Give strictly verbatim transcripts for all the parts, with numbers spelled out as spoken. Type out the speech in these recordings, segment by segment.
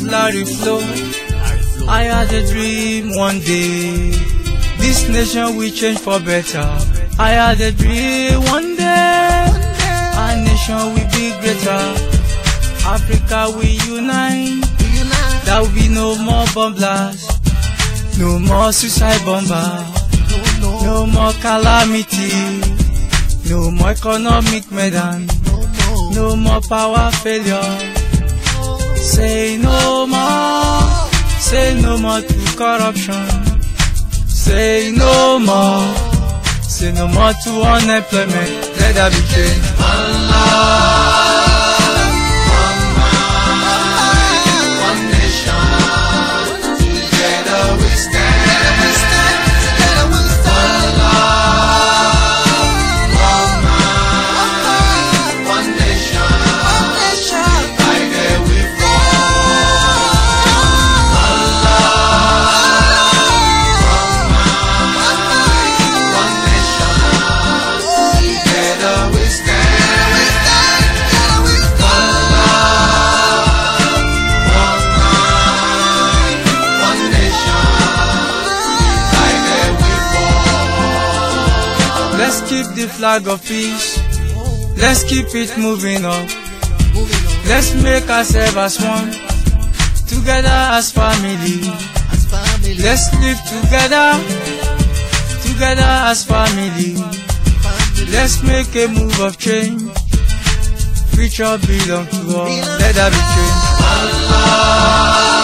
Larry Flow. I had a dream one day, this nation will change for better. I had a dream one day, our nation will be greater. Africa will unite, there will be no more bomb blasts, no more suicide bomber, no more calamity, no more economic medan, no more power failure. Say no more, say no more to corruption. Say no more, say no more to unemployment. Let that be changed. Allah. Let's keep the flag of peace, let's keep it moving up. Let's make ourselves as one, together as family. Let's live together, together as family. Let's make a move of change, future belong to all. Let that be changed. Allah.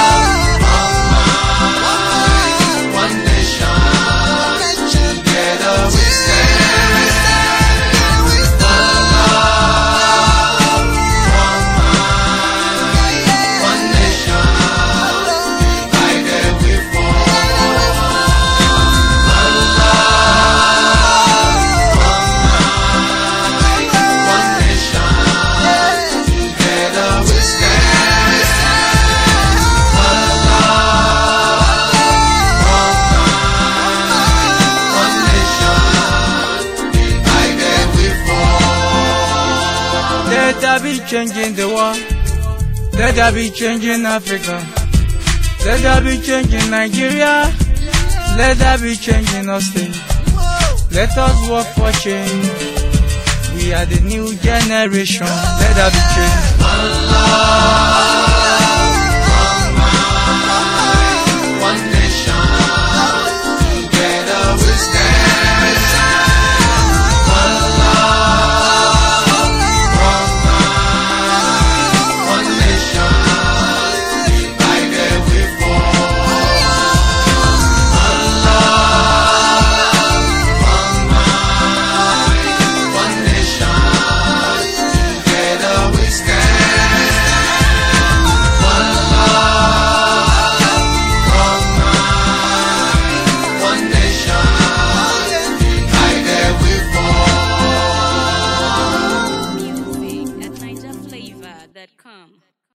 Let there be change in the world, let there be change in Africa, let there be change in Nigeria, let there be change in Austin. Let us work for change, we are the new generation. Let there be change. Allah.